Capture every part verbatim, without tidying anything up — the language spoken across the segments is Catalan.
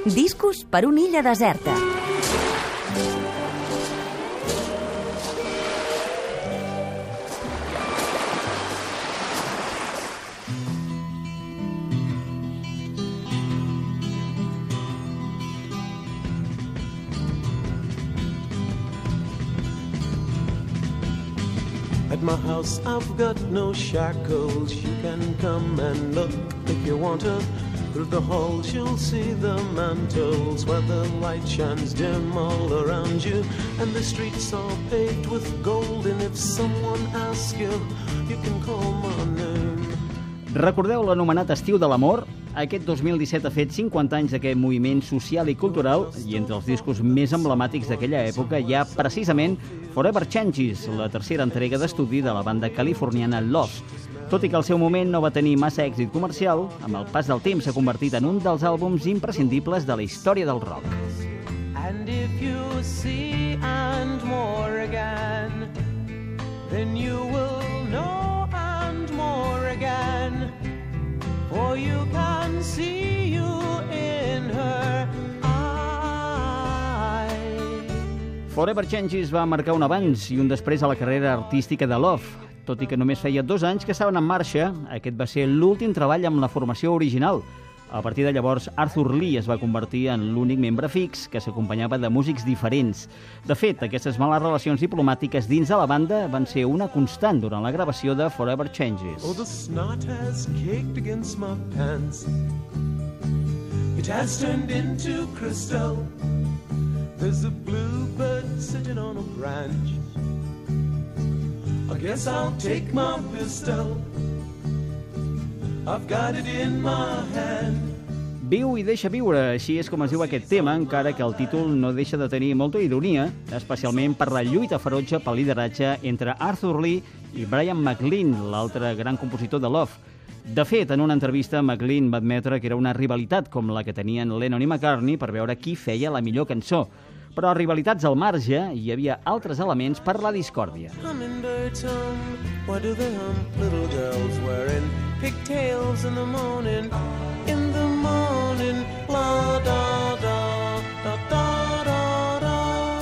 Discos per una illa deserta. At my house I've got no shackles. You can come and look if you want to. Through the halls you'll see the mantles where the light shines dim all around you, and the streets are paved with gold, and if someone asks you, you can call my name. Recordeu l'anomenat Estiu de l'Amor? Aquest dos mil disset ha fet cinquanta anys d'aquest moviment social i cultural, i entre els discos més emblemàtics d'aquella època hi ha precisament Forever Changes, la tercera entrega d'estudi de la banda californiana Love. Tot i que al seu moment no va tenir massa èxit comercial, amb el pas del temps s'ha convertit en un dels àlbums imprescindibles de la història del rock. And if you see and more again, then you will know and more again, for you can see you in her eyes. Forever Changes va marcar un abans i un després a la carrera artística de Love. Tot i que només feia dos anys que estaven en marxa, aquest va ser l'últim treball amb la formació original. A partir de llavors, Arthur Lee es va convertir en l'únic membre fix que s'acompanyava de músics diferents. De fet, aquestes males relacions diplomàtiques dins de la banda van ser una constant durant la gravació de Forever Changes. Oh, the snot has caked against my pants. It has turned into crystal. There's a bluebird sitting on a branch. I guess I'll take my pistol. I've got it in my hand. Viu i deixa viure, així és com es diu aquest tema, encara que el títol no deixa de tenir molta ironia, especialment per la lluita ferotge pel lideratge entre Arthur Lee i Brian McLean, l'altre gran compositor de Love. De fet, en una entrevista, McLean va admetre que era una rivalitat com la que tenien Lennon i McCartney per veure qui feia la millor cançó. Però rivalitats al marge, hi havia altres elements per la discòrdia. Hummingbirds hum, why do they hump? Little girls wearing pigtails in the morning, in the morning, la da da da da da da.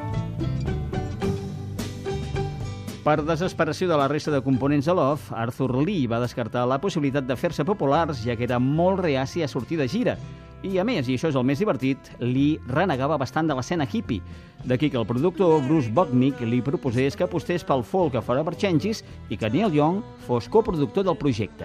Per desesperació de la resta de components de Love, Arthur Lee va descartar la possibilitat de fer-se populars, ja que era molt reaci a sortir de gira. I a més, i això és el més divertit, Lee renegava bastant de l'escena hippie. D'aquí que el productor Bruce Botnick li proposés que apostés pel folk a Forever Changes i que Neil Young fos coproductor del projecte.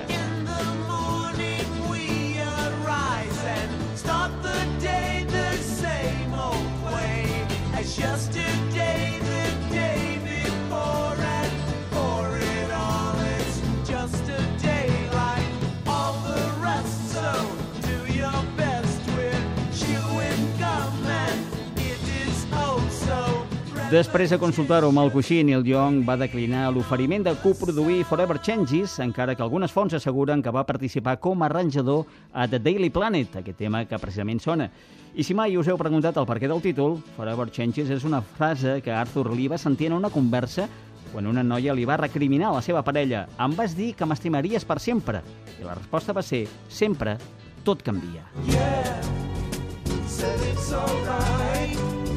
Després de consultar-ho amb el coixí, Neil Young va declinar l'oferiment de coproduir Forever Changes, encara que algunes fonts asseguren que va participar com a arranjador a The Daily Planet, aquest tema que precisament sona. I si mai us heu preguntat el perquè del títol, Forever Changes és una frase que Arthur Lee va sentir en una conversa quan una noia li va recriminar a la seva parella: "Em vas dir que m'estimaries per sempre." I la resposta va ser: "Sempre tot canvia." Yeah, said it's all right.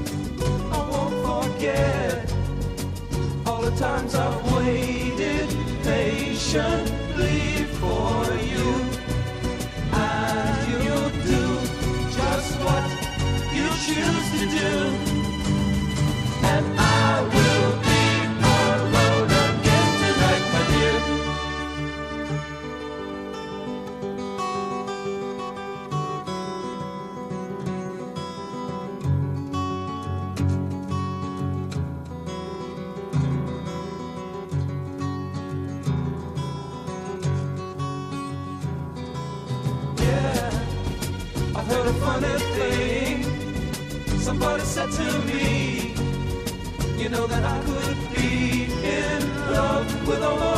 Forget all the times I've waited patiently for you, and you'll do just what you choose to do, and I will be alone again tonight, my dear. Heard a funny thing. Somebody said to me, you know that I could be in love with a